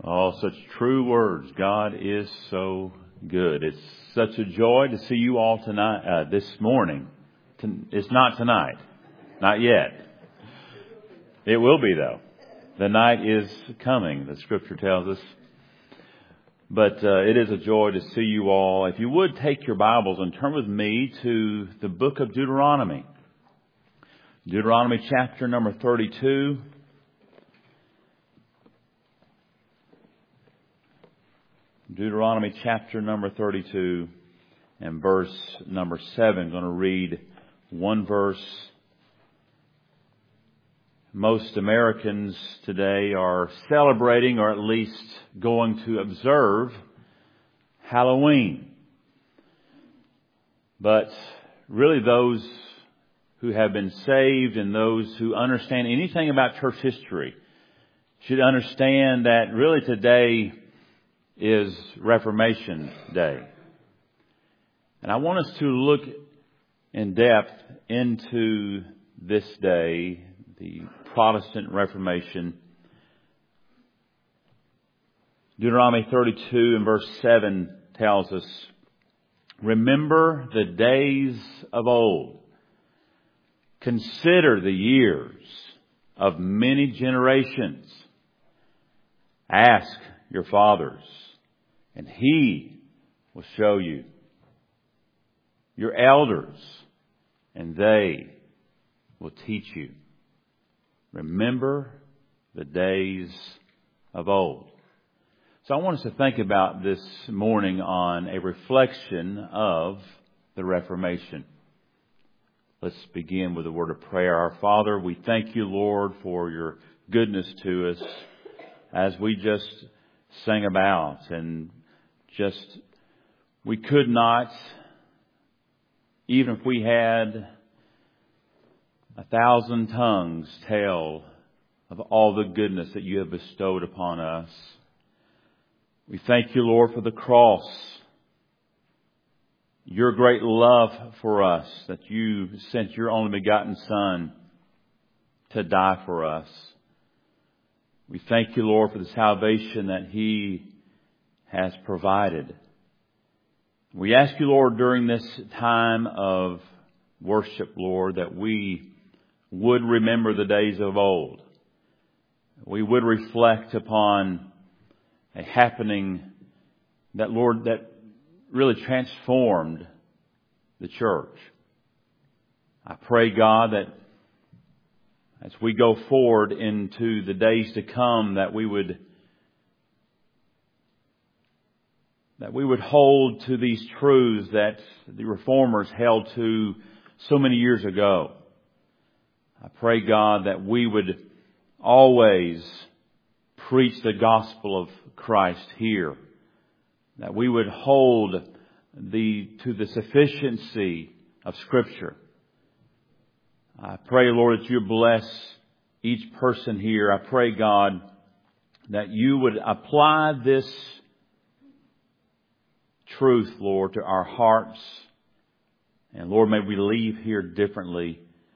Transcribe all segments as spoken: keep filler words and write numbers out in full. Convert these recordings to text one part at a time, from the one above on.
Oh, such true words. God is so good. It's such a joy to see you all tonight, uh, this morning. It's not tonight. Not yet. It will be though. The night is coming, the scripture tells us. But uh, it is a joy to see you all. If you would take your Bibles and turn with me to the book of Deuteronomy. Deuteronomy chapter number thirty-two. Deuteronomy chapter number thirty-two and verse number seven. I'm going to read one verse. Most Americans today are celebrating, or at least going to observe, Halloween. But really those who have been saved and those who understand anything about church history should understand that really today is Reformation Day. And I want us to look in depth into this day, the Protestant Reformation. Deuteronomy thirty-two and verse seven tells us, "Remember the days of old. Consider the years of many generations. Ask your fathers, and he will show you. Your elders, and they will teach you. Remember the days of old." So I want us to think about this morning on a reflection of the Reformation. Let's begin with a word of prayer. Our Father, we thank you, Lord, for your goodness to us as we just sang about, and just we could not, even if we had a thousand tongues, tell of all the goodness that you have bestowed upon us. We thank you, Lord, for the cross, your great love for us, that you sent your only begotten Son to die for us. We thank you, Lord, for the salvation that he has provided. We ask you, Lord, during this time of worship, Lord, that we would remember the days of old. We would reflect upon a happening that, Lord, that really transformed the church. I pray, God, that as we go forward into the days to come, that we would that we would hold to these truths that the Reformers held to so many years ago. I pray, God, that we would always preach the gospel of Christ here. That we would hold the to the sufficiency of Scripture. I pray, Lord, that you bless each person here. I pray, God, that you would apply this truth, Lord, to our hearts. And Lord, may we leave here differently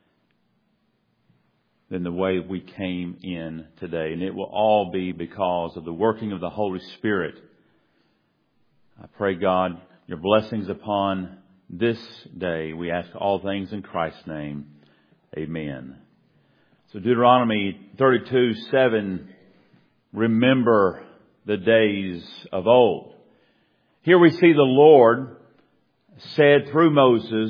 than the way we came in today. And it will all be because of the working of the Holy Spirit. I pray, God, your blessings upon this day. We ask all things in Christ's name. Amen. So Deuteronomy thirty-two seven, remember the days of old. Here we see the Lord said through Moses,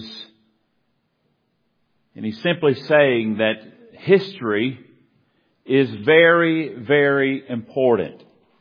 and he's simply saying that history is very, very important.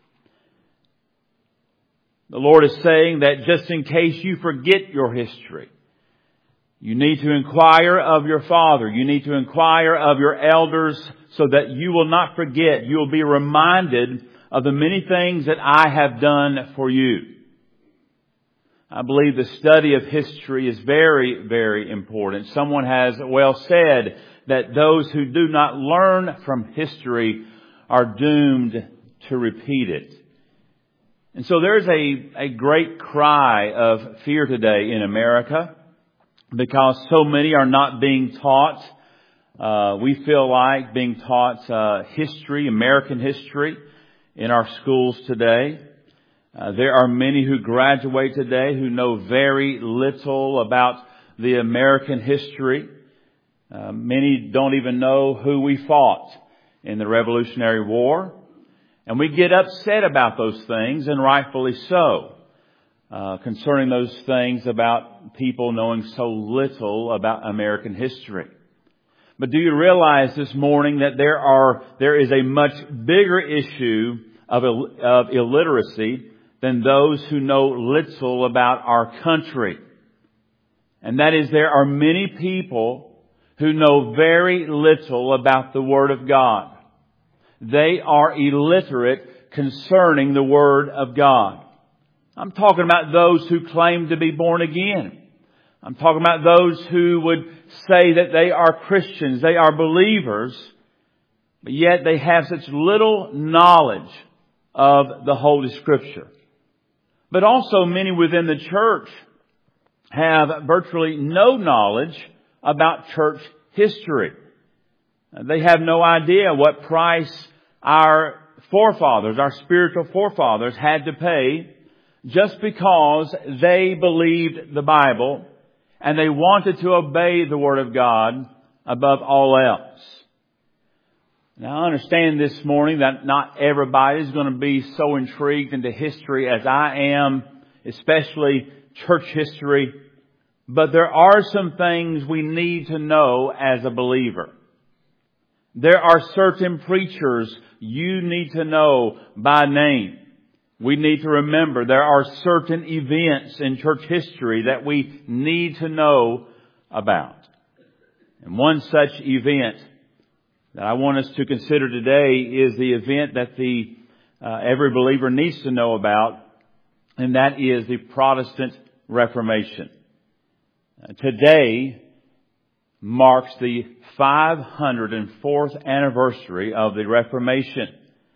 The Lord is saying that just in case you forget your history, you need to inquire of your father. You need to inquire of your elders so that you will not forget. You will be reminded of the many things that I have done for you. I believe the study of history is very, very important. Someone has well said that those who do not learn from history are doomed to repeat it. And so there's a, a great cry of fear today in America because so many are not being taught. Uh, we feel like being taught uh, history, American history. in our schools today. Uh, there are many who graduate today who know very little about the American history. Uh, many don't even know who we fought in the Revolutionary War. And we get upset about those things, and rightfully so, uh, concerning those things about people knowing so little about American history. But do you realize this morning that there are, there is a much bigger issue of, of illiteracy than those who know little about our country? And that is, there are many people who know very little about the Word of God. They are illiterate concerning the Word of God. I'm talking about those who claim to be born again. I'm talking about those who would say that they are Christians, they are believers, but yet they have such little knowledge of the Holy Scripture. But also many within the church have virtually no knowledge about church history. They have no idea what price our forefathers, our spiritual forefathers, had to pay just because they believed the Bible and they wanted to obey the Word of God above all else. Now, I understand this morning that not everybody is going to be so intrigued into history as I am, especially church history. But there are some things we need to know as a believer. There are certain preachers you need to know by name. We need to remember there are certain events in church history that we need to know about. And one such event that I want us to consider today is the event that the uh, every believer needs to know about, and that is the Protestant Reformation. Uh, today marks the five hundred fourth anniversary of the Reformation.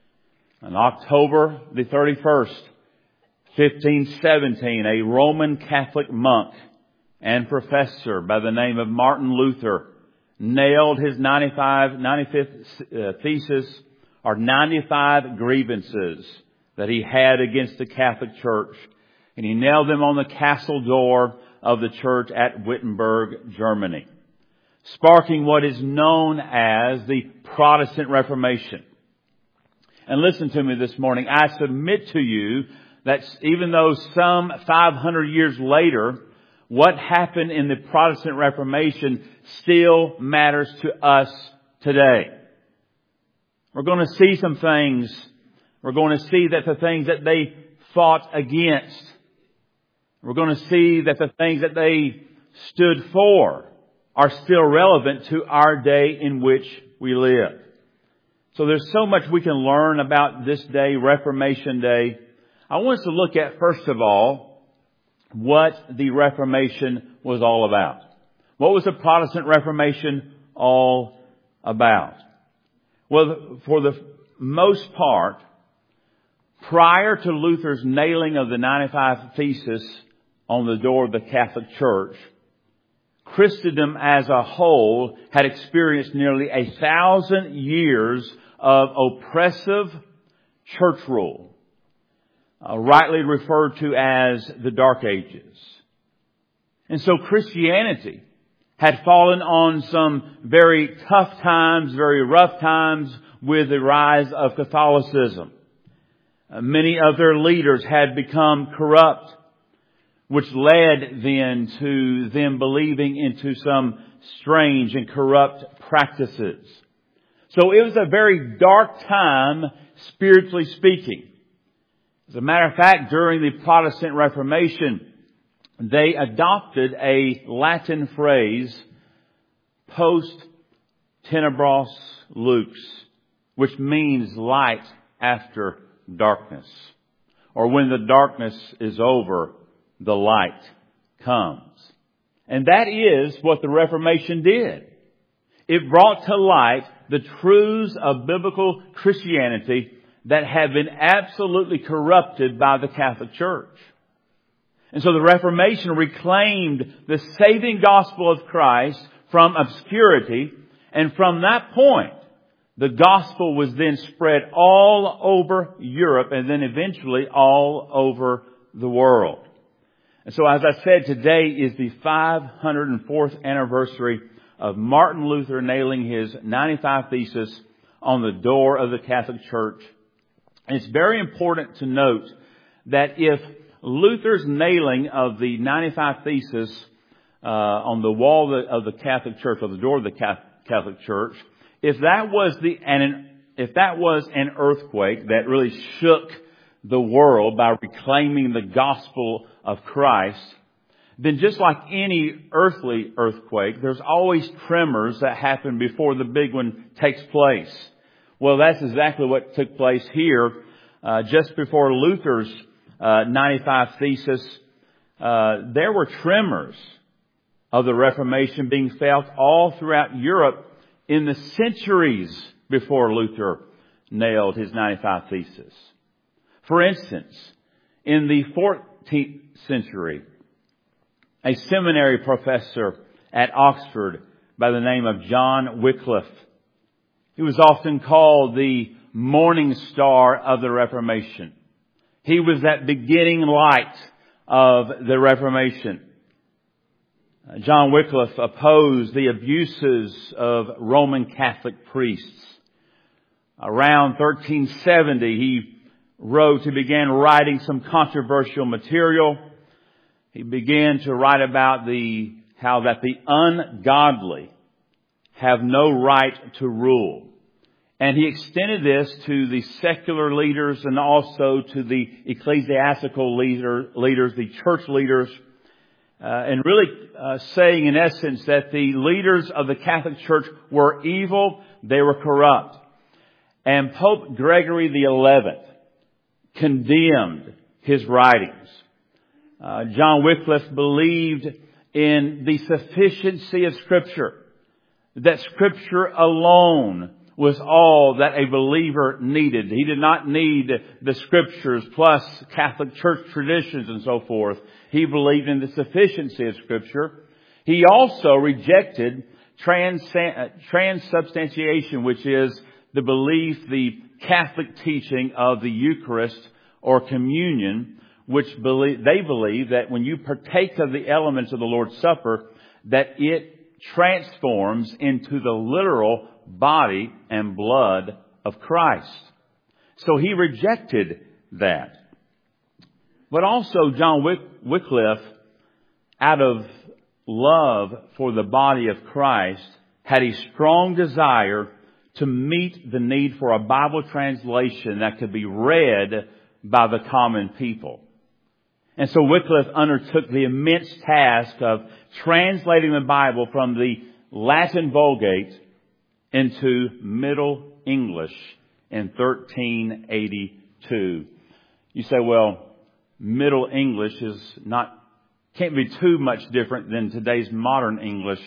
On October the thirty-first, fifteen seventeen, a Roman Catholic monk and professor by the name of Martin Luther nailed his ninety-five, ninety-fifth uh, thesis, or ninety-five grievances that he had against the Catholic Church. And he nailed them on the castle door of the church at Wittenberg, Germany, sparking what is known as the Protestant Reformation. And listen to me this morning. I submit to you that even though some five hundred years later, what happened in the Protestant Reformation still matters to us today. We're going to see some things. We're going to see that the things that they fought against, we're going to see that the things that they stood for are still relevant to our day in which we live. So there's so much we can learn about this day, Reformation Day. I want us to look at, first of all, what the Reformation was all about. What was the Protestant Reformation all about? Well, for the most part, prior to Luther's nailing of the ninety-five Theses on the door of the Catholic Church, Christendom as a whole had experienced nearly a thousand years of oppressive church rule, uh, rightly referred to as the Dark Ages. And so Christianity had fallen on some very tough times, very rough times with the rise of Catholicism. Uh, many of their leaders had become corrupt, which led then to them believing into some strange and corrupt practices. So it was a very dark time, spiritually speaking. As a matter of fact, during the Protestant Reformation, they adopted a Latin phrase, post tenebras lux, which means light after darkness. Or when the darkness is over, the light comes. And that is what the Reformation did. It brought to light the truths of biblical Christianity that have been absolutely corrupted by the Catholic Church. And so the Reformation reclaimed the saving gospel of Christ from obscurity, and from that point, the gospel was then spread all over Europe and then eventually all over the world. And so, as I said, today is the five hundred fourth anniversary of Martin Luther nailing his ninety-five Theses on the door of the Catholic Church. And it's very important to note that if Luther's nailing of the ninety-five Theses uh, on the wall of the Catholic Church, or the door of the Catholic Church, if that was the an if that was an earthquake that really shook the world by reclaiming the gospel of Christ, then just like any earthly earthquake, there's always tremors that happen before the big one takes place. Well, that's exactly what took place here. Uh, just before Luther's uh, ninety-five Theses, uh, there were tremors of the Reformation being felt all throughout Europe in the centuries before Luther nailed his ninety-five Theses. For instance, in the fourteenth century, a seminary professor at Oxford by the name of John Wycliffe, he was often called the morning star of the Reformation. He was that beginning light of the Reformation. John Wycliffe opposed the abuses of Roman Catholic priests. Around thirteen seventy, he wrote, he began writing some controversial material. He began to write about the how that the ungodly have no right to rule. And he extended this to the secular leaders and also to the ecclesiastical leader, leaders, the church leaders, uh, and really uh, saying in essence that the leaders of the Catholic Church were evil, they were corrupt. And Pope Gregory the eleventh condemned his writings. Uh, John Wycliffe believed in the sufficiency of Scripture, that Scripture alone was all that a believer needed. He did not need the Scriptures plus Catholic Church traditions and so forth. He believed in the sufficiency of Scripture. He also rejected trans- transubstantiation, which is the belief, the Catholic teaching of the Eucharist or communion, which believe, they believe that when you partake of the elements of the Lord's Supper, that it transforms into the literal body and blood of Christ. So he rejected that. But also John Wyc- Wycliffe, out of love for the body of Christ, had a strong desire to meet the need for a Bible translation that could be read by the common people. And so Wycliffe undertook the immense task of translating the Bible from the Latin Vulgate into Middle English in thirteen eighty-two. You say, well, Middle English is not, can't be too much different than today's modern English.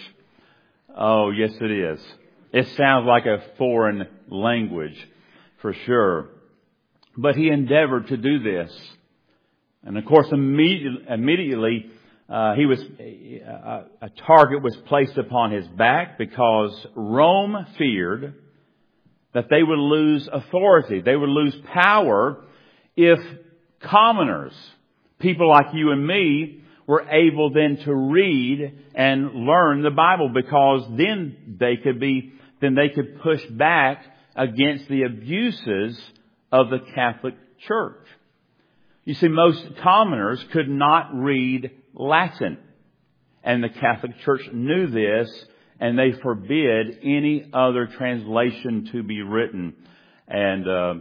Oh, yes it is. It sounds like a foreign language, for sure. But he endeavored to do this. And of course, immediately, immediately uh, he was a, a target was placed upon his back because Rome feared that they would lose authority. They would lose power if commoners, people like you and me, were able then to read and learn the Bible, because then they could be, then they could push back against the abuses of the Catholic Church. You see, most commoners could not read Latin. And the Catholic Church knew this, and they forbid any other translation to be written. And uh,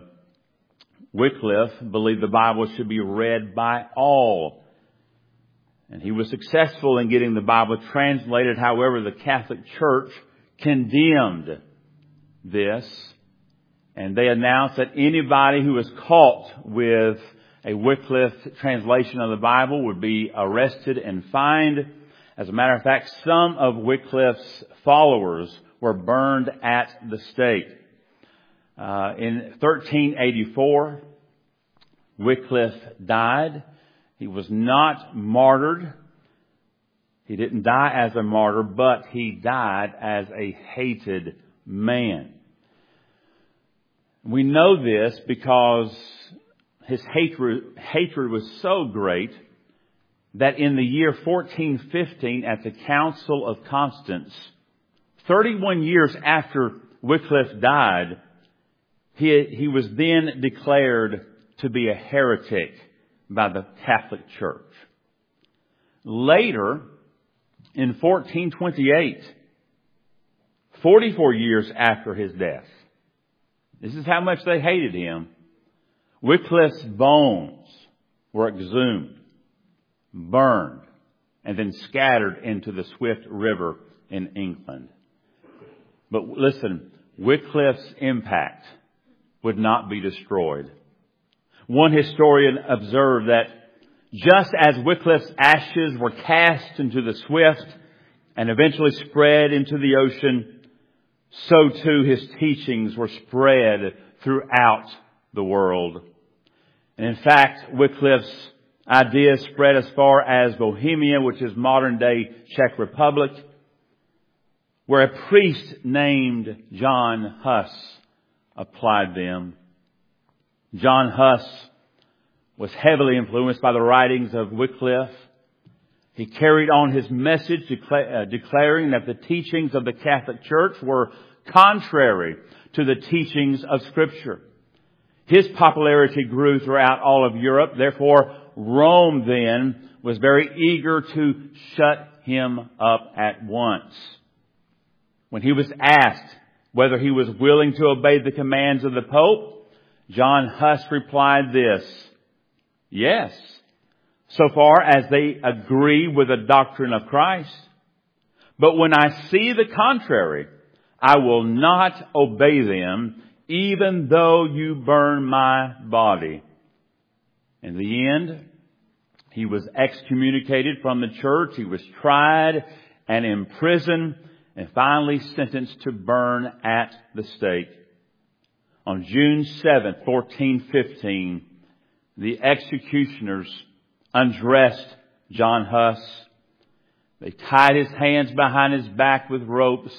Wycliffe believed the Bible should be read by all. And he was successful in getting the Bible translated. However, the Catholic Church condemned this. And they announced that anybody who was caught with a Wycliffe translation of the Bible would be arrested and fined. As a matter of fact, some of Wycliffe's followers were burned at the stake. Uh, in thirteen eighty-four, Wycliffe died. He was not martyred. He didn't die as a martyr, but he died as a hated man. We know this because his hatred, hatred was so great that in the year fourteen fifteen at the Council of Constance, thirty-one years after Wycliffe died, he, he was then declared to be a heretic by the Catholic Church. Later, in fourteen twenty-eight, forty-four years after his death, this is how much they hated him, Wycliffe's bones were exhumed, burned, and then scattered into the Swift River in England. But listen, Wycliffe's impact would not be destroyed. One historian observed that just as Wycliffe's ashes were cast into the Swift and eventually spread into the ocean, so too his teachings were spread throughout the world. And in fact, Wycliffe's ideas spread as far as Bohemia, which is modern-day Czech Republic, where a priest named John Huss applied them. John Huss was heavily influenced by the writings of Wycliffe. He carried on his message decla- uh, declaring that the teachings of the Catholic Church were contrary to the teachings of Scripture. His popularity grew throughout all of Europe. Therefore, Rome then was very eager to shut him up at once. When he was asked whether he was willing to obey the commands of the Pope, John Huss replied this: yes, so far as they agree with the doctrine of Christ. But when I see the contrary, I will not obey them, even though you burn my body. In the end, he was excommunicated from the church. He was tried and imprisoned and finally sentenced to burn at the stake. On June seventh, fourteen fifteen, the executioners undressed John Huss. They tied his hands behind his back with ropes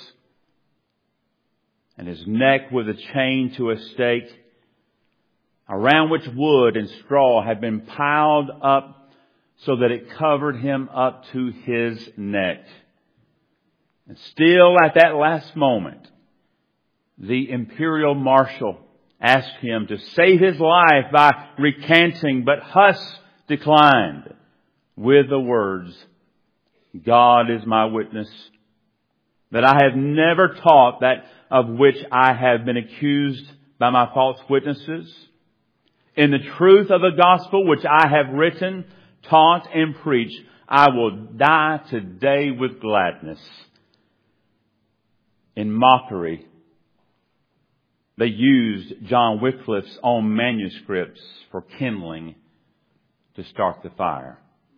and his neck with a chain to a stake, around which wood and straw had been piled up so that it covered him up to his neck. And still at that last moment, the imperial marshal asked him to save his life by recanting, but Huss declined with the words, God is my witness that I have never taught that of which I have been accused by my false witnesses. In the truth of the gospel which I have written, taught, and preached, I will die today with gladness. In mockery, they used John Wycliffe's own manuscripts for kindling to start the fire.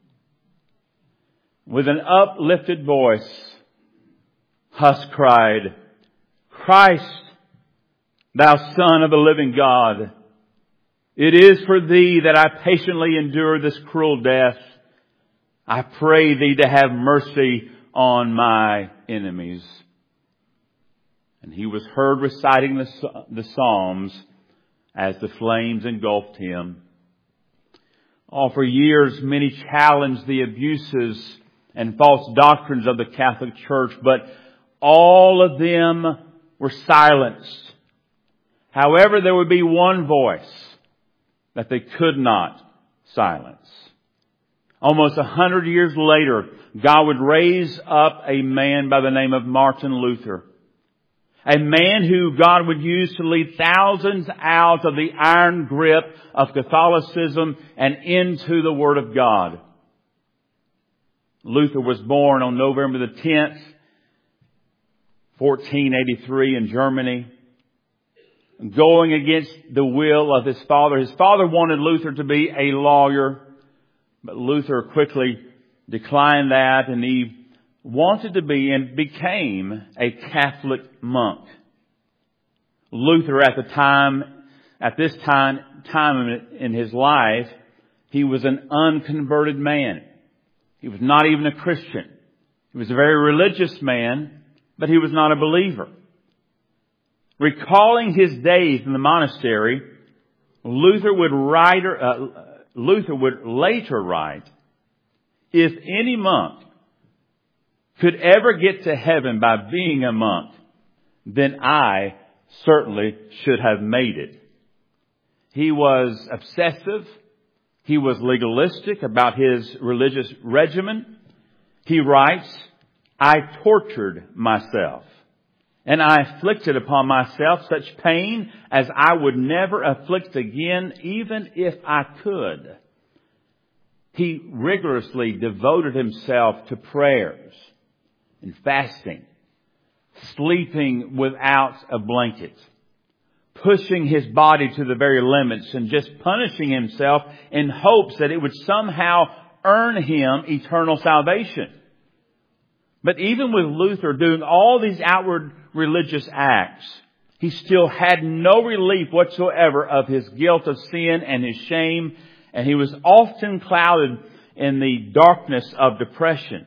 With an uplifted voice, Huss cried, Christ, thou Son of the living God, it is for thee that I patiently endure this cruel death. I pray thee to have mercy on my enemies. And he was heard reciting the, the Psalms as the flames engulfed him. Oh, for years, many challenged the abuses and false doctrines of the Catholic Church, but all of them were silenced. However, there would be one voice that they could not silence. Almost a hundred years later, God would raise up a man by the name of Martin Luther. A man who God would use to lead thousands out of the iron grip of Catholicism and into the Word of God. Luther was born on November the tenth, fourteen eighty-three in Germany, going against the will of his father. His father wanted Luther to be a lawyer, but Luther quickly declined that, and he wanted to be and became a Catholic monk. Luther at the time, at this time, time in his life, he was an unconverted man. He was not even a Christian. He was a very religious man, but he was not a believer. Recalling his days in the monastery, Luther would write, uh, Luther would later write, "If any monk could ever get to heaven by being a monk, then I certainly should have made it." He was obsessive. He was legalistic about his religious regimen. He writes, "I tortured myself, and I inflicted upon myself such pain as I would never afflict again, even if I could." He rigorously devoted himself to prayers and fasting, sleeping without a blanket, pushing his body to the very limits and just punishing himself in hopes that it would somehow earn him eternal salvation. But even with Luther doing all these outward religious acts, he still had no relief whatsoever of his guilt of sin and his shame, and he was often clouded in the darkness of depression.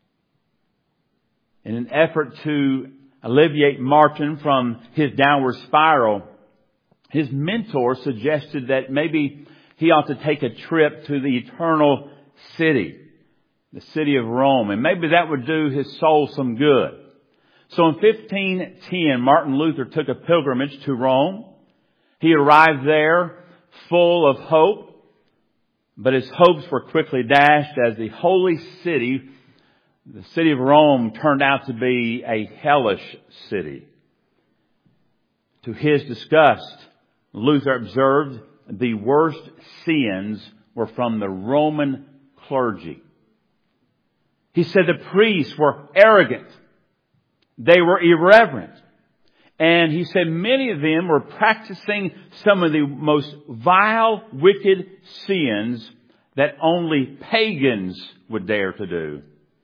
In an effort to alleviate Martin from his downward spiral, his mentor suggested that maybe he ought to take a trip to the eternal city, the city of Rome, and maybe that would do his soul some good. So in fifteen ten, Martin Luther took a pilgrimage to Rome. He arrived there full of hope, but his hopes were quickly dashed as the holy city, the city of Rome, turned out to be a hellish city. To his disgust, Luther observed the worst sins were from the Roman clergy. He said the priests were arrogant. They were irreverent. And he said many of them were practicing some of the most vile, wicked sins that only pagans would dare to do.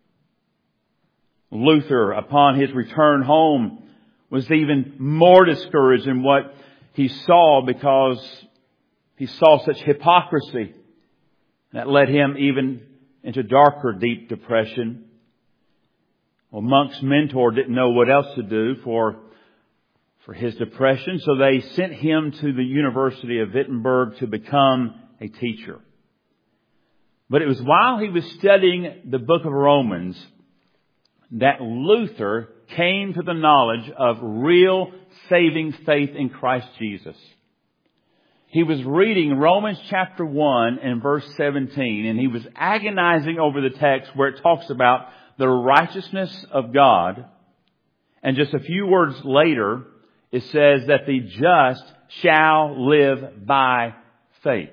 Luther, upon his return home, was even more discouraged in what he saw, because he saw such hypocrisy that led him even into darker, deep depression. Well, Monk's mentor didn't know what else to do for, for his depression, so they sent him to the University of Wittenberg to become a teacher. But it was while he was studying the book of Romans that Luther came to the knowledge of real saving faith in Christ Jesus. He was reading Romans chapter one and verse seventeen, and he was agonizing over the text where it talks about the righteousness of God. And just a few words later, it says that the just shall live by faith.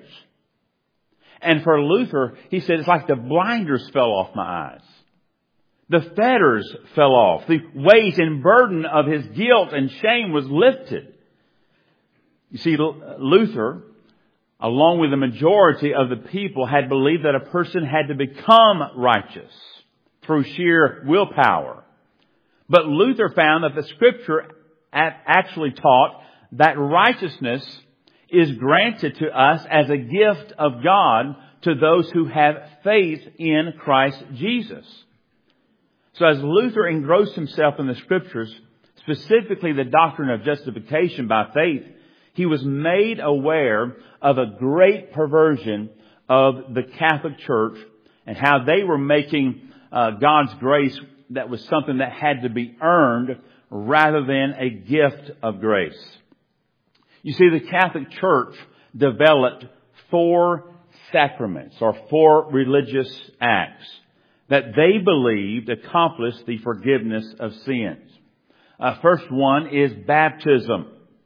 And for Luther, he said, it's like the blinders fell off my eyes. The fetters fell off. The weight and burden of his guilt and shame was lifted. You see, Luther, along with the majority of the people, had believed that a person had to become righteous through sheer willpower. But Luther found that the Scripture actually taught that righteousness is granted to us as a gift of God to those who have faith in Christ Jesus. So as Luther engrossed himself in the Scriptures, specifically the doctrine of justification by faith, he was made aware of a great perversion of the Catholic Church and how they were making uh, God's grace that was something that had to be earned rather than a gift of grace. You see, the Catholic Church developed four sacraments or four religious acts that they believed accomplished the forgiveness of sins. Uh, first one is baptism.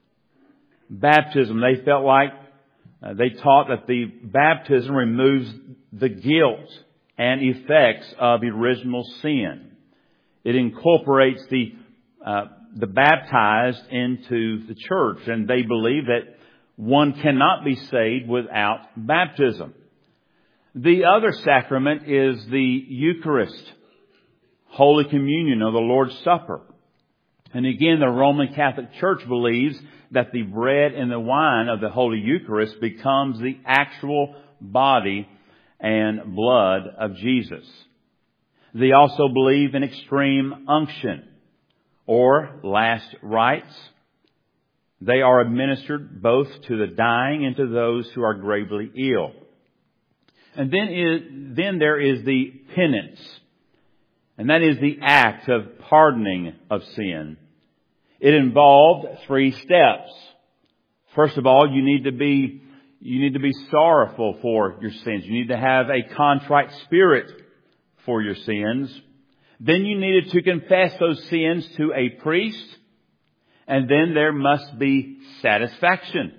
Baptism, they felt like, uh, they taught that the baptism removes the guilt and effects of the original sin. It incorporates the uh, the baptized into the church, and they believe that one cannot be saved without baptism. The other sacrament is the Eucharist, Holy Communion, or the Lord's Supper. And again, the Roman Catholic Church believes that the bread and the wine of the Holy Eucharist becomes the actual body and blood of Jesus. They also believe in extreme unction or last rites. They are administered both to the dying and to those who are gravely ill. And then is, then there is the penance. And that is the act of pardoning of sin. It involved three steps. First of all, you need to be, you need to be sorrowful for your sins. You need to have a contrite spirit for your sins. Then you needed to confess those sins to a priest. And then there must be satisfaction.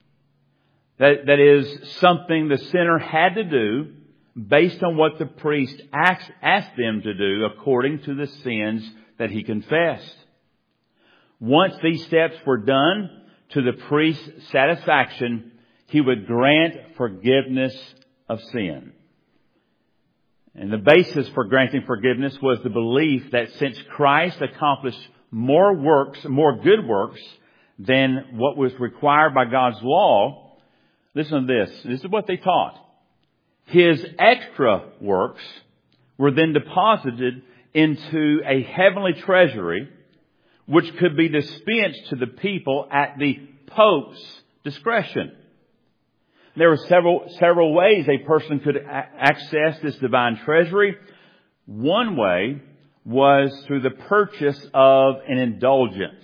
That, that is something the sinner had to do based on what the priest asked, asked them to do according to the sins that he confessed. Once these steps were done, to the priest's satisfaction, he would grant forgiveness of sin. And the basis for granting forgiveness was the belief that since Christ accomplished more works, more good works than what was required by God's law, listen to this. This is what they taught. His extra works were then deposited into a heavenly treasury, which could be dispensed to the people at the Pope's discretion. There were several, several ways a person could a- access this divine treasury. One way was through the purchase of an indulgence.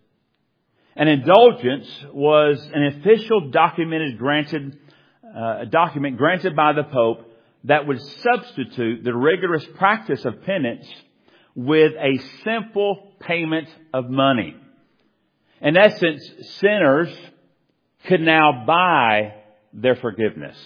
An indulgence was an official documented granted, uh, a document granted by the Pope that would substitute the rigorous practice of penance with a simple payment of money. In essence, sinners could now buy their forgiveness.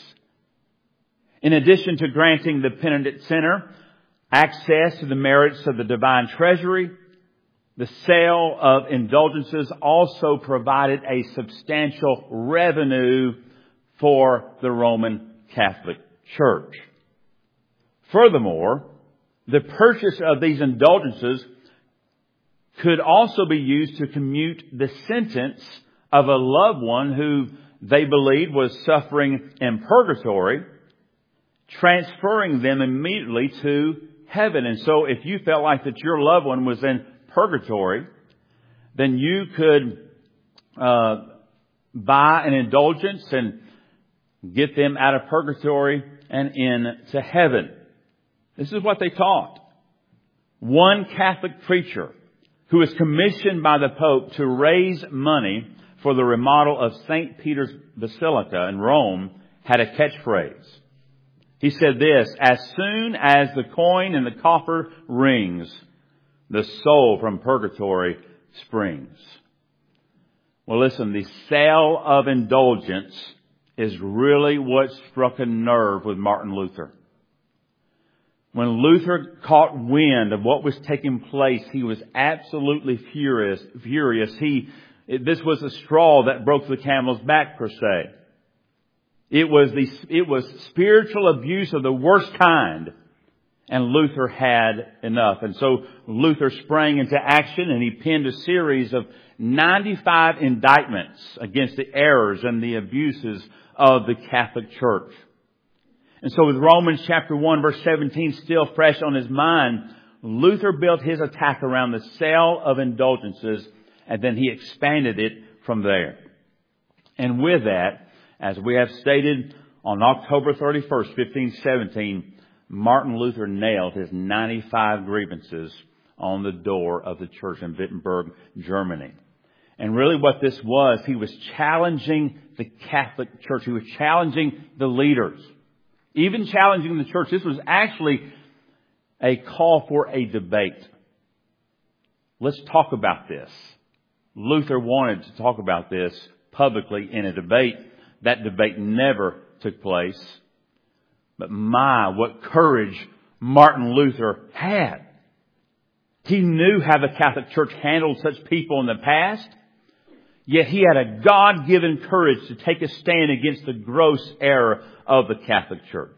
In addition to granting the penitent sinner access to the merits of the divine treasury, the sale of indulgences also provided a substantial revenue for the Roman Catholic Church. Furthermore, the purchase of these indulgences could also be used to commute the sentence of a loved one who they believed was suffering in purgatory, transferring them immediately to heaven. And so if you felt like that your loved one was in purgatory, then you could uh, buy an indulgence and get them out of purgatory and into heaven. This is what they taught. One Catholic preacher who was commissioned by the Pope to raise money for the remodel of Saint Peter's Basilica in Rome had a catchphrase. He said this: "As soon as the coin in the coffer rings, the soul from purgatory springs." Well, listen, the sale of indulgence is really what struck a nerve with Martin Luther. When Luther caught wind of what was taking place, he was absolutely furious. Furious. He, this was a straw that broke the camel's back, per se. It was the, it was spiritual abuse of the worst kind, and Luther had enough. And so Luther sprang into action, and he penned a series of ninety-five indictments against the errors and the abuses of the Catholic Church. And so with Romans chapter one verse seventeen still fresh on his mind, Luther built his attack around the sale of indulgences, and then he expanded it from there. And with that, as we have stated, on October thirty-first, fifteen seventeen, Martin Luther nailed his ninety-five grievances on the door of the church in Wittenberg, Germany. And really what this was, he was challenging the Catholic Church. He was challenging the leaders. Even challenging the church. This was actually a call for a debate. Let's talk about this. Luther wanted to talk about this publicly in a debate. That debate never took place. But my, what courage Martin Luther had. He knew how the Catholic Church handled such people in the past. Yet he had a God-given courage to take a stand against the gross error of the Catholic Church.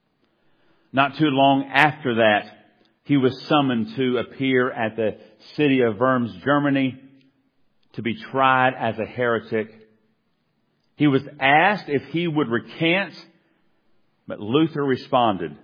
Not too long after that, he was summoned to appear at the city of Worms, Germany, to be tried as a heretic. He was asked if he would recant, but Luther responded.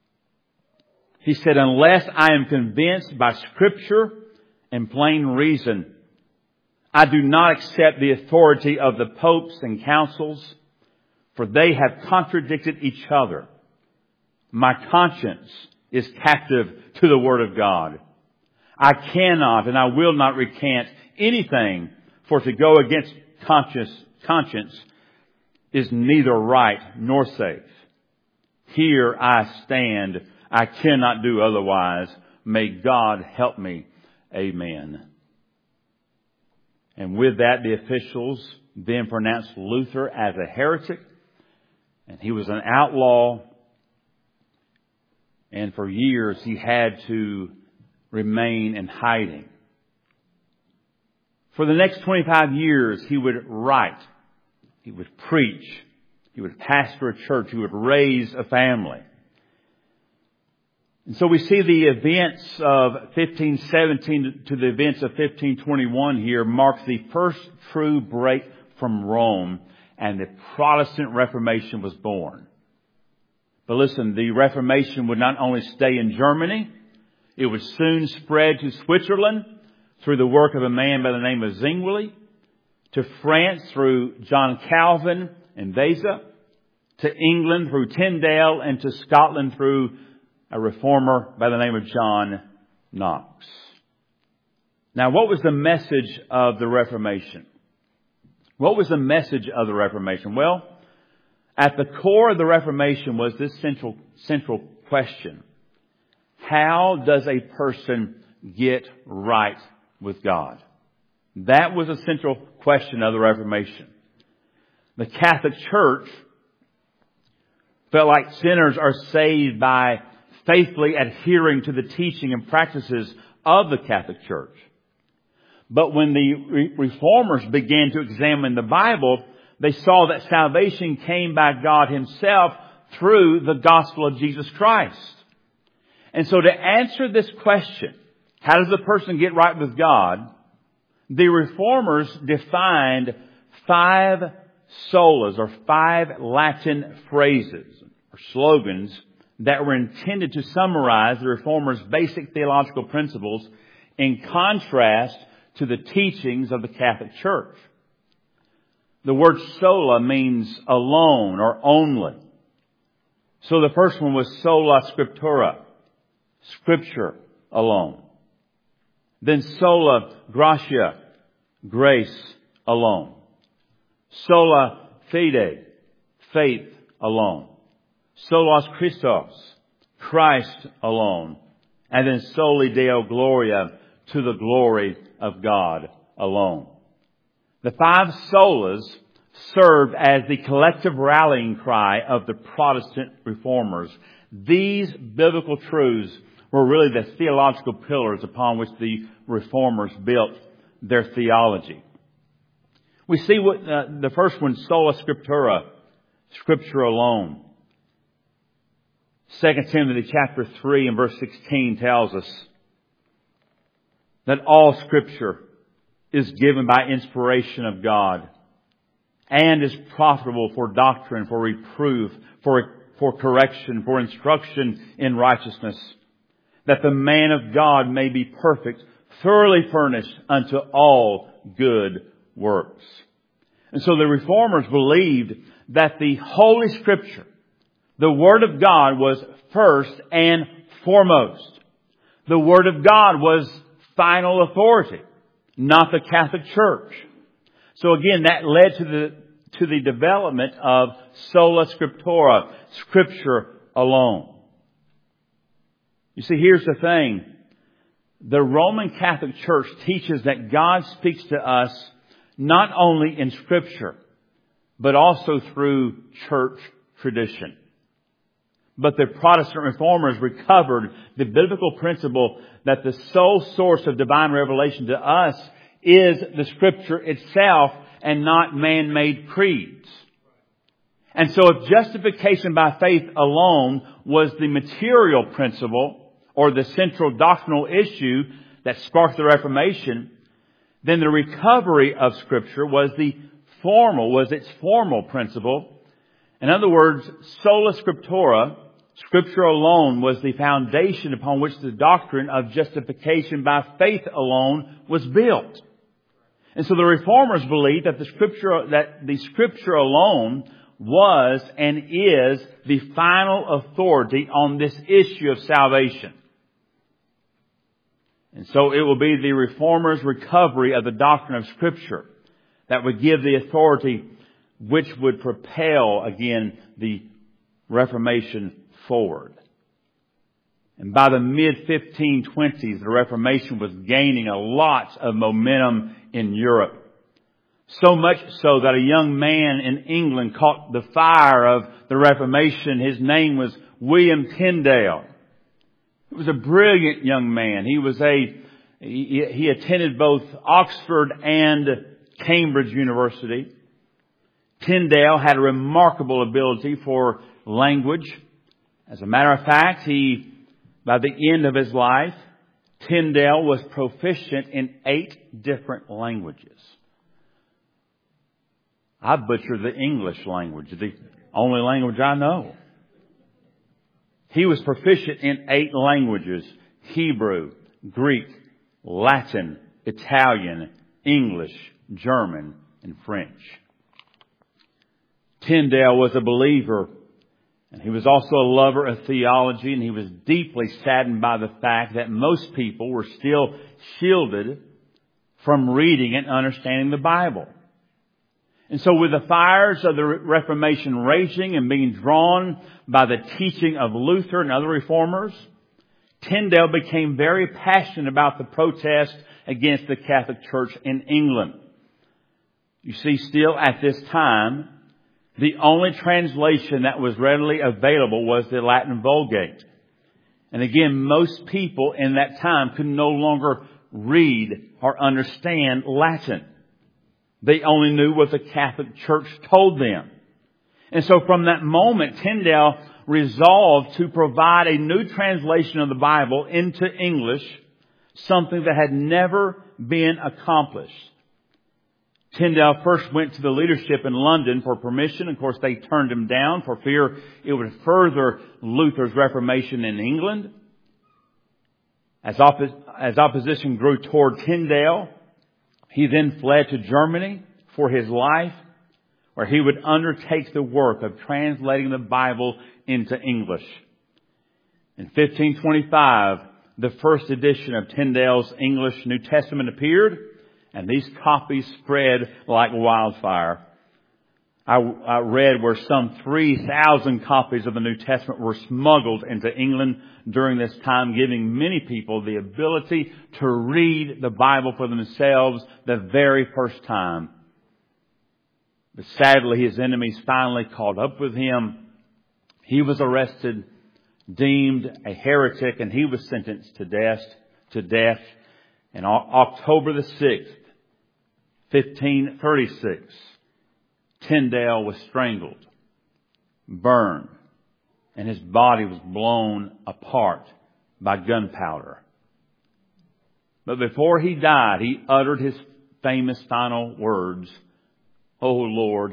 He said, "Unless I am convinced by Scripture and plain reason, I do not accept the authority of the popes and councils, for they have contradicted each other. My conscience is captive to the Word of God. I cannot and I will not recant anything, for to go against conscience, conscience is neither right nor safe. Here I stand. I cannot do otherwise. May God help me. Amen. And with that, the officials then pronounced Luther as a heretic, and he was an outlaw, and for years he had to remain in hiding. For the next twenty-five years, he would write, he would preach, he would pastor a church, he would raise a family. And so we see the events of fifteen seventeen to the events of fifteen twenty-one here marks the first true break from Rome, and the Protestant Reformation was born. But listen, the Reformation would not only stay in Germany, it would soon spread to Switzerland through the work of a man by the name of Zwingli, to France through John Calvin and Beza, to England through Tyndale, and to Scotland through a reformer by the name of John Knox. Now, what was the message of the Reformation? What was the message of the Reformation? Well, at the core of the Reformation was this central, central question. How does a person get right with God? That was a central question of the Reformation. The Catholic Church felt like sinners are saved by faithfully adhering to the teaching and practices of the Catholic Church. But when the re- reformers began to examine the Bible, they saw that salvation came by God Himself through the gospel of Jesus Christ. And so to answer this question, how does a person get right with God? The reformers defined five solas, or five Latin phrases or slogans that were intended to summarize the reformers' basic theological principles in contrast to the teachings of the Catholic Church. The word sola means alone or only. So the first one was sola scriptura, Scripture alone. Then sola gratia, grace alone. Sola fide, faith alone. Solas Christos, Christ alone. And then soli Deo Gloria, to the glory of God alone. The five solas served as the collective rallying cry of the Protestant reformers. These biblical truths were really the theological pillars upon which the reformers built their theology. We see what uh, the first one, sola scriptura, Scripture alone. Second Timothy chapter three and verse sixteen tells us that all Scripture is given by inspiration of God and is profitable for doctrine, for reproof, for, for correction, for instruction in righteousness, that the man of God may be perfect, thoroughly furnished unto all good works. And so the reformers believed that the Holy Scripture, the Word of God, was first and foremost. The Word of God was final authority, not the Catholic Church. So again, that led to the to the development of sola scriptura, Scripture alone. You see, here's the thing. The Roman Catholic Church teaches that God speaks to us not only in Scripture, but also through church tradition. But the Protestant reformers recovered the biblical principle that the sole source of divine revelation to us is the Scripture itself and not man-made creeds. And so if justification by faith alone was the material principle or the central doctrinal issue that sparked the Reformation, then the recovery of Scripture was the formal, was its formal principle. In other words, sola scriptura, Scripture alone, was the foundation upon which the doctrine of justification by faith alone was built. And so the Reformers believed that the Scripture, that the Scripture alone was and is the final authority on this issue of salvation. And so it will be the Reformers' recovery of the doctrine of Scripture that would give the authority which would propel, again, the Reformation forward. And by the mid fifteen twenties, the Reformation was gaining a lot of momentum in Europe. So much so that a young man in England caught the fire of the Reformation. His name was William Tyndale. He was a brilliant young man. He was a, he, he attended both Oxford and Cambridge University. Tyndale had a remarkable ability for language. As a matter of fact, he, by the end of his life, Tyndale was proficient in eight different languages. I butchered the English language, the only language I know. He was proficient in eight languages: Hebrew, Greek, Latin, Italian, English, German, and French. Tyndale was a believer, and he was also a lover of theology, and he was deeply saddened by the fact that most people were still shielded from reading and understanding the Bible. And so with the fires of the Reformation raging and being drawn by the teaching of Luther and other reformers, Tyndale became very passionate about the protest against the Catholic Church in England. You see, still at this time, the only translation that was readily available was the Latin Vulgate. And again, most people in that time could no longer read or understand Latin. They only knew what the Catholic Church told them. And so from that moment, Tyndale resolved to provide a new translation of the Bible into English, something that had never been accomplished. Tyndale first went to the leadership in London for permission. Of course, they turned him down for fear it would further Luther's Reformation in England. As, oppo- as opposition grew toward Tyndale, he then fled to Germany for his life, where he would undertake the work of translating the Bible into English. In fifteen twenty-five, the first edition of Tyndale's English New Testament appeared, and these copies spread like wildfire. I, I read where some three thousand copies of the New Testament were smuggled into England during this time, giving many people the ability to read the Bible for themselves the very first time. But sadly, his enemies finally caught up with him. He was arrested, deemed a heretic, and he was sentenced to death. To death. And on October the sixth, fifteen thirty-six, Tyndale was strangled, burned, and his body was blown apart by gunpowder. But before he died, he uttered his famous final words, "O Lord,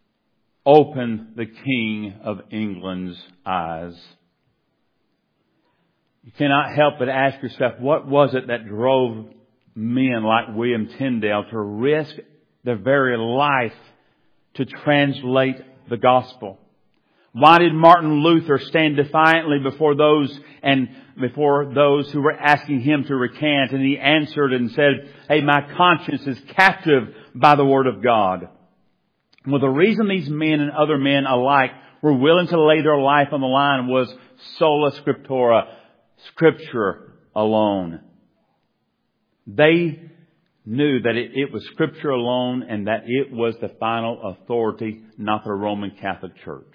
open the King of England's eyes." You cannot help but ask yourself, what was it that drove men like William Tyndale to risk their very life to translate the gospel? Why did Martin Luther stand defiantly before those and before those who were asking him to recant? And he answered and said, "Hey, my conscience is captive by the word of God." Well, the reason these men and other men alike were willing to lay their life on the line was sola scriptura, Scripture alone. They knew that it, it was Scripture alone and that it was the final authority, not the Roman Catholic Church.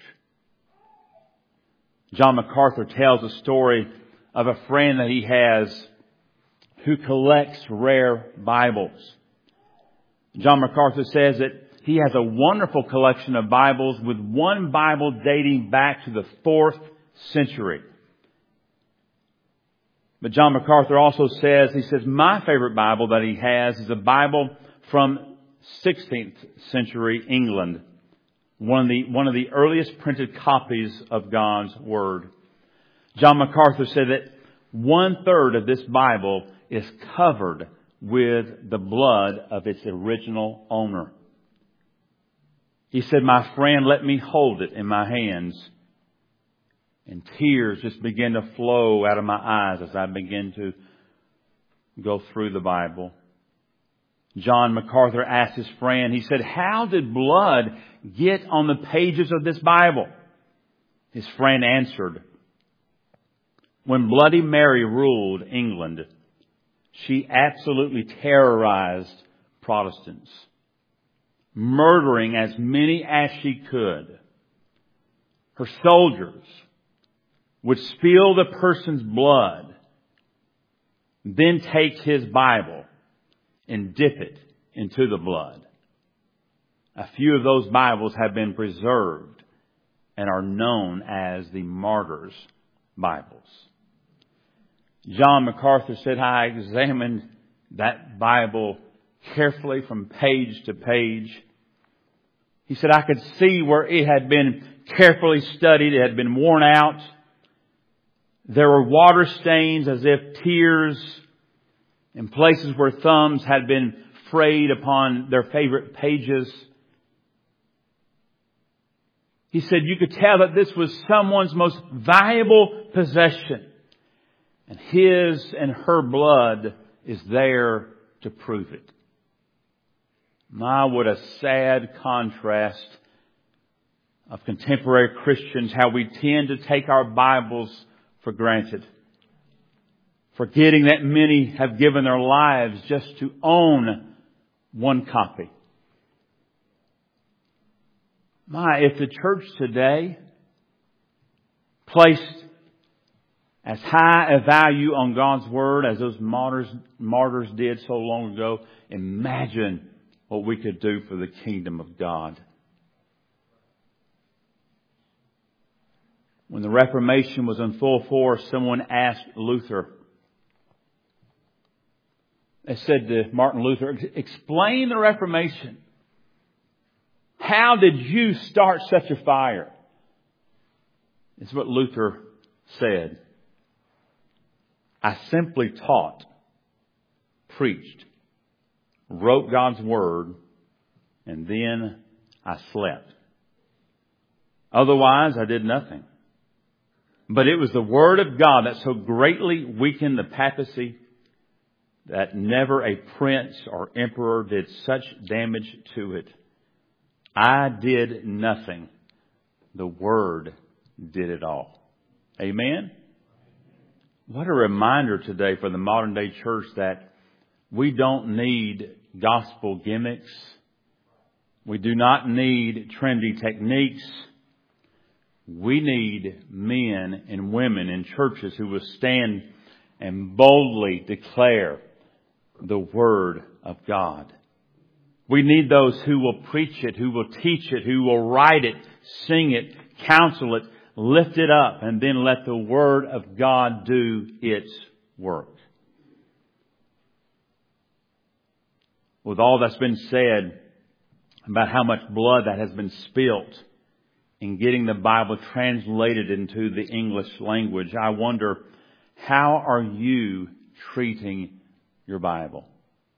John MacArthur tells a story of a friend that he has who collects rare Bibles. John MacArthur says that he has a wonderful collection of Bibles, with one Bible dating back to the fourth century. But John MacArthur also says, he says, my favorite Bible that he has is a Bible from sixteenth century England. One of the, one of the earliest printed copies of God's Word. John MacArthur said that one third of this Bible is covered with the blood of its original owner. He said, "My friend, let me hold it in my hands." And tears just began to flow out of my eyes as I began to go through the Bible. John MacArthur asked his friend, he said, "How did blood get on the pages of this Bible?" His friend answered, "When Bloody Mary ruled England, she absolutely terrorized Protestants, murdering as many as she could. Her soldiers would spill the person's blood, then take his Bible and dip it into the blood. A few of those Bibles have been preserved and are known as the Martyrs' Bibles." John MacArthur said, "I examined that Bible carefully from page to page." He said, "I could see where it had been carefully studied. It had been worn out. There were water stains as if tears, in places where thumbs had been frayed upon their favorite pages." He said, "You could tell that this was someone's most valuable possession. And his and her blood is there to prove it." My, what a sad contrast of contemporary Christians, how we tend to take our Bibles for granted, forgetting that many have given their lives just to own one copy. My, if the church today placed as high a value on God's Word as those martyrs, martyrs did so long ago, imagine what we could do for the kingdom of God. When the Reformation was in full force, someone asked Luther, they said to Martin Luther, "Explain the Reformation. How did you start such a fire?" It's what Luther said. "I simply taught, preached, wrote God's Word, and then I slept. Otherwise, I did nothing. But it was the Word of God that so greatly weakened the papacy that never a prince or emperor did such damage to it. I did nothing. The Word did it all." Amen? What a reminder today for the modern day church that we don't need gospel gimmicks. We do not need trendy techniques. We need men and women in churches who will stand and boldly declare the Word of God. We need those who will preach it, who will teach it, who will write it, sing it, counsel it, lift it up, and then let the Word of God do its work. With all that's been said about how much blood that has been spilt in getting the Bible translated into the English language, I wonder, how are you treating your Bible?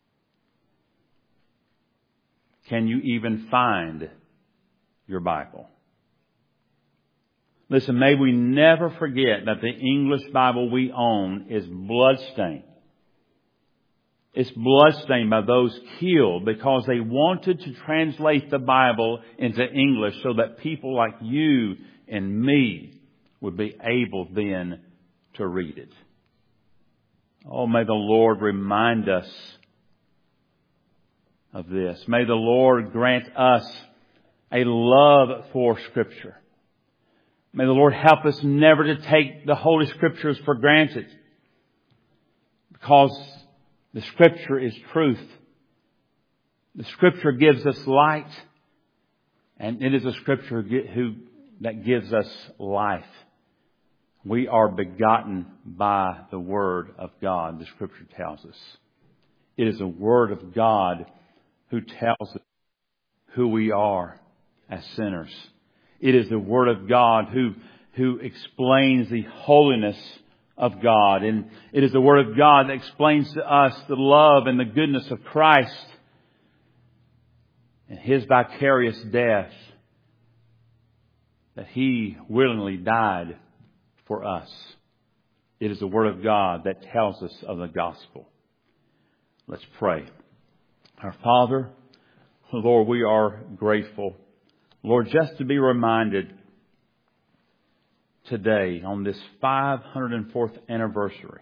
Can you even find your Bible? Listen, may we never forget that the English Bible we own is bloodstained. It's bloodstained by those killed because they wanted to translate the Bible into English so that people like you and me would be able then to read it. Oh, may the Lord remind us of this. May the Lord grant us a love for Scripture. May the Lord help us never to take the Holy Scriptures for granted, because the Scripture is truth. The Scripture gives us light, and it is a Scripture who, that gives us life. We are begotten by the Word of God, the Scripture tells us. It is the Word of God who tells us who we are as sinners. It is the Word of God who, who explains the holiness of God. And it is the Word of God that explains to us the love and the goodness of Christ and His vicarious death, that He willingly died for us. It is the Word of God that tells us of the gospel. Let's pray. Our Father, Lord, we are grateful, Lord, just to be reminded today on this five hundred fourth anniversary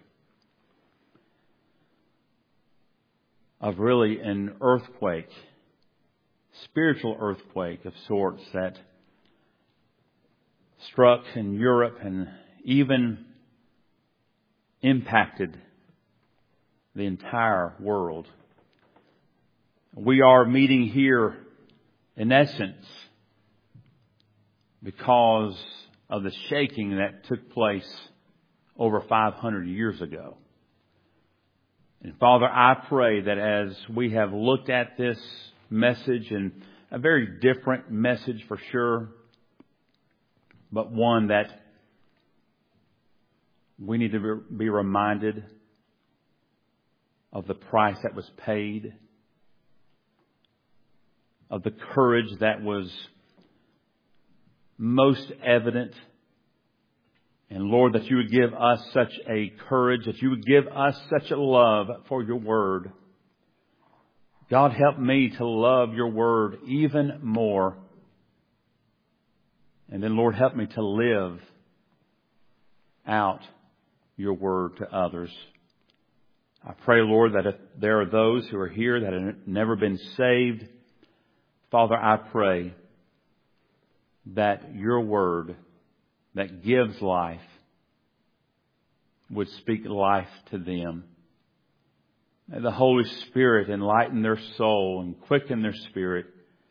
of really an earthquake, spiritual earthquake of sorts that struck in Europe and even impacted the entire world. We are meeting here, in essence, because of the shaking that took place over five hundred years ago. And Father, I pray that as we have looked at this message, and a very different message for sure, but one that we need to be reminded of the price that was paid, of the courage that was most evident. And Lord, that you would give us such a courage, that you would give us such a love for your word. God, help me to love your word even more. And then, Lord, help me to live out your word to others. I pray, Lord, that if there are those who are here that have never been saved, Father, I pray that your word that gives life would speak life to them. May the Holy Spirit enlighten their soul and quicken their spirit.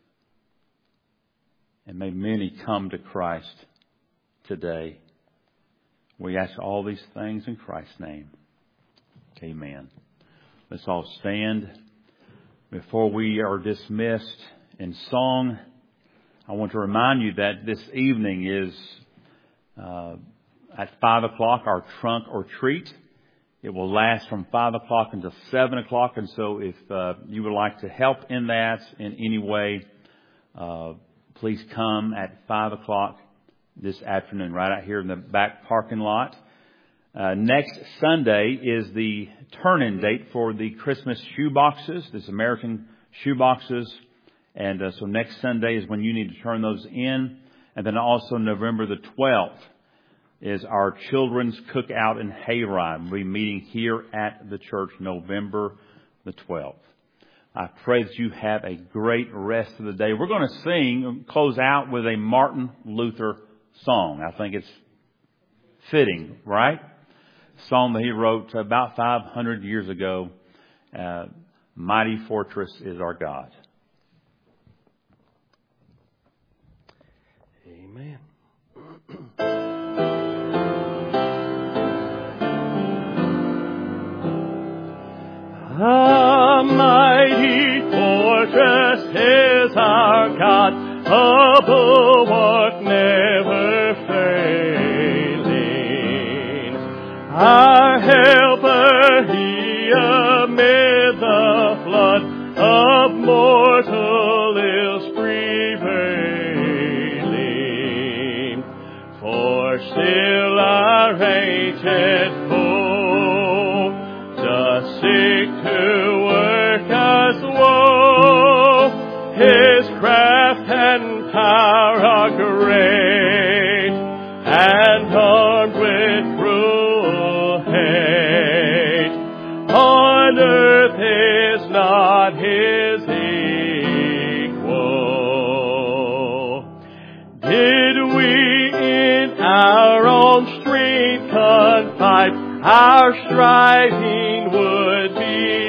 And may many come to Christ today. We ask all these things in Christ's name. Amen. Let's all stand. Before we are dismissed in song, I want to remind you that this evening is uh, at five o'clock our trunk or treat. It will last from five o'clock until seven o'clock. And so if uh, you would like to help in that in any way, uh, please come at five o'clock this afternoon, right out here in the back parking lot. Uh, next Sunday is the turn-in date for the Christmas shoe boxes, this American shoe boxes. And uh, so next Sunday is when you need to turn those in. And then also November the twelfth is our children's cookout and hayride. We'll be meeting here at the church November the twelfth. I pray that you have a great rest of the day. We're going to sing, close out with a Martin Luther song. I think it's fitting, right? Song that he wrote about five hundred years ago. Uh, Mighty Fortress is our God. Amen. A mighty fortress is our God, a bulwark never failing. Our helper, he amid the flood of mortal ills prevailing. For still our ancient foe does seek to work us woe. His craft and power are great, and armed with cruel hate. On earth is not his equal. Did we in our own strength confide, our striving would be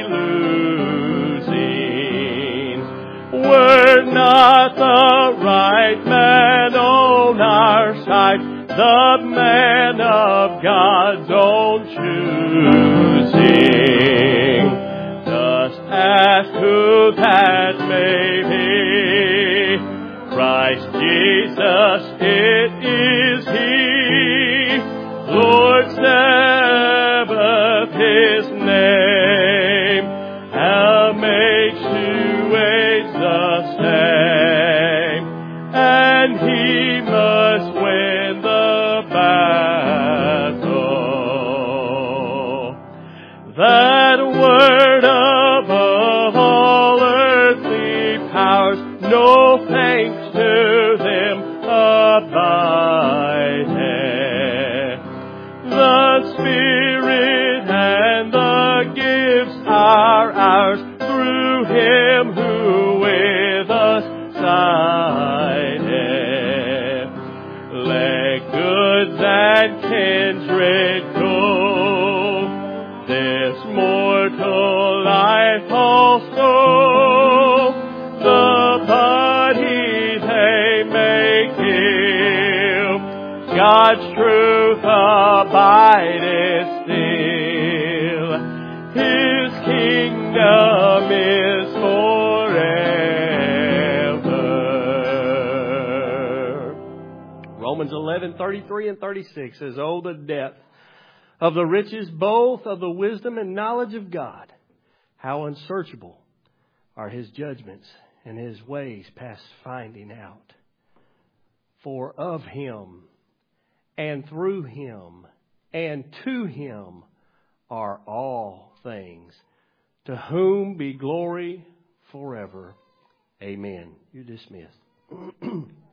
losing. Were not the right man on our side, the man of God's own choosing. Just ask who that may be. Christ Jesus, it is He, Lord, said. let goods and kindred go, this mortal life also, the body they may give, God's truth abideth still, His kingdom is forever. Romans eleven, thirty-three and thirty-six says, "Oh, the depth of the riches both of the wisdom and knowledge of God. How unsearchable are His judgments and His ways past finding out. For of Him and through Him and to Him are all things, to whom be glory forever. Amen." You're dismissed.